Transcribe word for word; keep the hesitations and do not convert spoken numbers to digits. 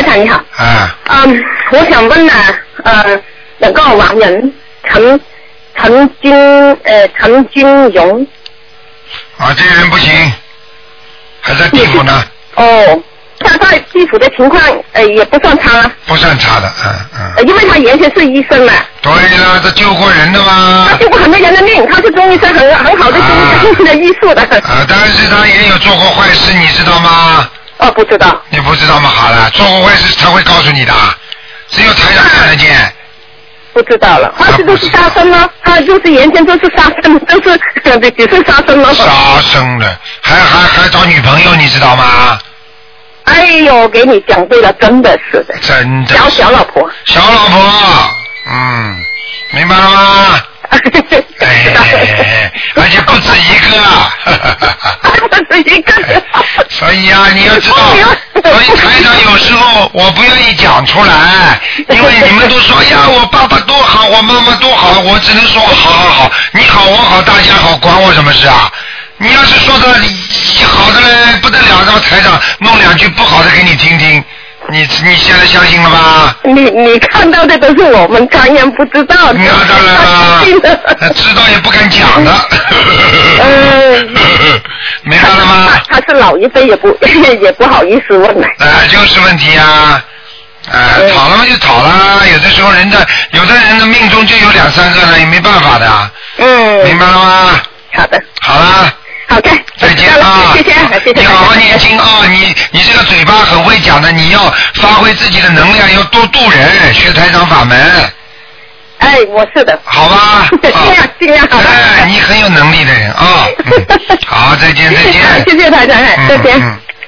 长你好。 啊。 嗯，我想问呢，呃，有个亡人陈陈金呃陈金荣。 啊，这个人不行，还在地府呢。 哦。他在地府的情况，呃，也不算差。 不算差的，嗯嗯。 呃，因为他原先是医生嘛。 对了，他救过人的嘛。 他救过很多人的命，他是中医生，很很好的中医的医术的。 啊，但是他也有做过坏事，你知道吗？ 哦，不知道。 你不知道吗？好了，做过坏事他会告诉你的，只有台长看得见。啊、 不知道了，他这都是杀生了，他就是原先都是杀生，都是只是杀生了。 杀生的，还还还找女朋友，你知道吗？ 哎呦，给你讲对了，真的是的。 真的。 小小老婆。 小老婆，嗯，明白了吗？哎，而且不止一个。 不止一个。 所以啊，你要知道，所以台长有时候我不愿意讲出来，因为你们都说呀，我爸爸多好，我妈妈多好，我只能说好好好，你好我好大家好，管我什么事啊？你要是说的好的嘞不得了，让台长弄两句不好的给你听听，你你现在相信了吧？ 你你看到的都是我们常人不知道的。 那当然了，知道也不敢讲的。 嗯， 明白了吗？ 他, 他是老一辈也不也不好意思问了。 哎、呃，就是问题啊。哎、呃，讨了嘛就讨了，有的时候人的有的人的命中就有两三个呢，也没办法的。 嗯。 明白了吗？ 好的。 好了。 好的， 再见啊！ 谢谢，谢谢。 你好好念经啊！你你这个嘴巴很会讲的，你要发挥自己的能量，要多度人，学台长法门。 哎，我是的。 好吧。 尽量尽量好的。 哎，你很有能力的人啊。嗯、好，再见再见。 谢谢台长，再见。嗯嗯